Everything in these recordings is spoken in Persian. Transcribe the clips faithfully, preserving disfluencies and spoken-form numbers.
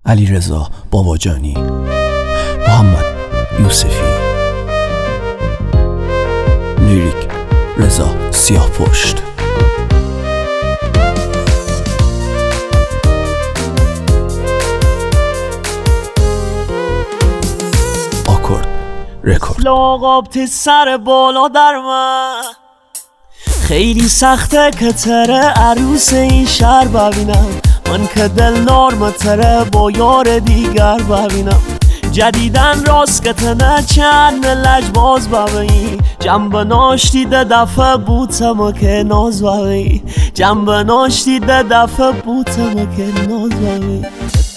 علیرضا باباجانی، محمد یوسفی، لیریک رضا سیاهپشت. آکورد رکورد. لاغابتی سر بالا در من، خیلی سخته که تره عروس این شهر ببینم. من که دل نارمتره با یار دیگر ببینم. جدیدن راست که تنه چند لجباز ببینی. جنب ناشتی ده دفعه بوتم که ناز ببینی. جنب ناشتی ده دفعه بوتم که ناز ببینی.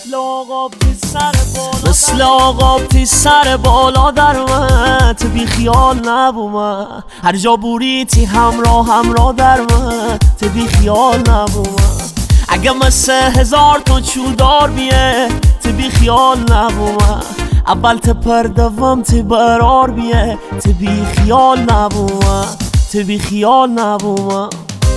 مثل آقابتی سر بالا در من، تو بی خیال نبو من. هر جا بوریتی همراه همراه در من، تو بی خیال نبو من. اگه مثل هزار تا چودار بیه، تو بی خیال نبو من. اول تو پردوم تو برار بیه، تو بی خیال نبو من. تو بی خیال نبو من.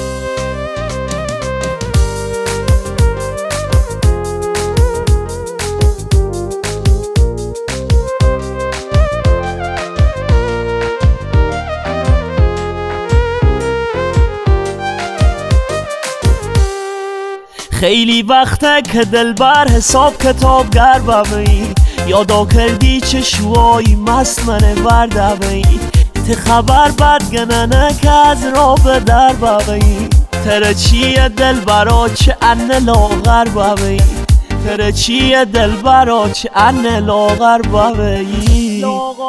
خیلی وقته که دلبر حساب کتابگر ببینی. یادا کردی چه شوایی مست منه ورده بینی. ته خبر بد گننه که از را به در ببینی. تره چیه دلبرا چه انه لاغر ببینی. تره چیه دلبرا چه انه لاغر ببینی.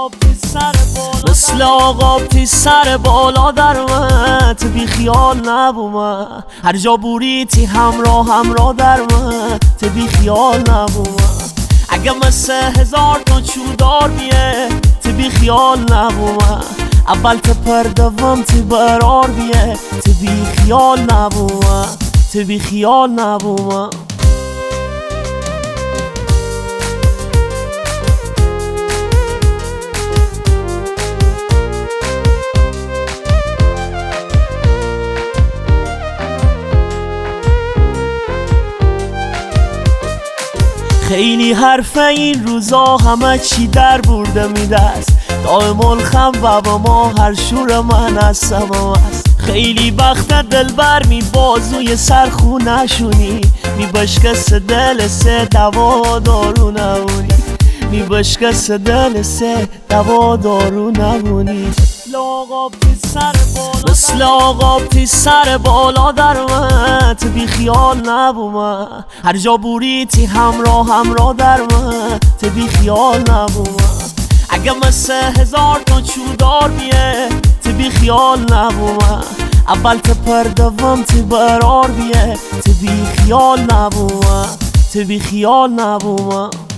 مثل آقابتی سر بالا در من، تو بی خیال نبو من. هر جا بوریتی همراه همراه در من، تو بی خیال نبو من. اگه مثل هزار تا چودار بیه، تو بی خیال نبو من. اول تو پردوم تو برار بیه، تو بی خیال نبو من. تو بی خیال نبو من. خیلی حرفه این روزا همه چی در برده میدست. دائم الخم و با ما هر شور من هستم است. خیلی وقت دلبر می بازوی سرخونه شونی. می بشکست دل سه دوا دارو نمونی. می بشکست دل سه دوا دارو نمونی. مثل آقابتی سر بالا در من، تو بی خیال نبو من. هر جا بوریتی همراه همراه در من، تو بی خیال نبو من. اگه مثل هزار تا چودار بیه، تو بی خیال نبو من. اول تو پردوم تو برار بیه، تو بی خیال نبو من. تو بی خیال نبو من.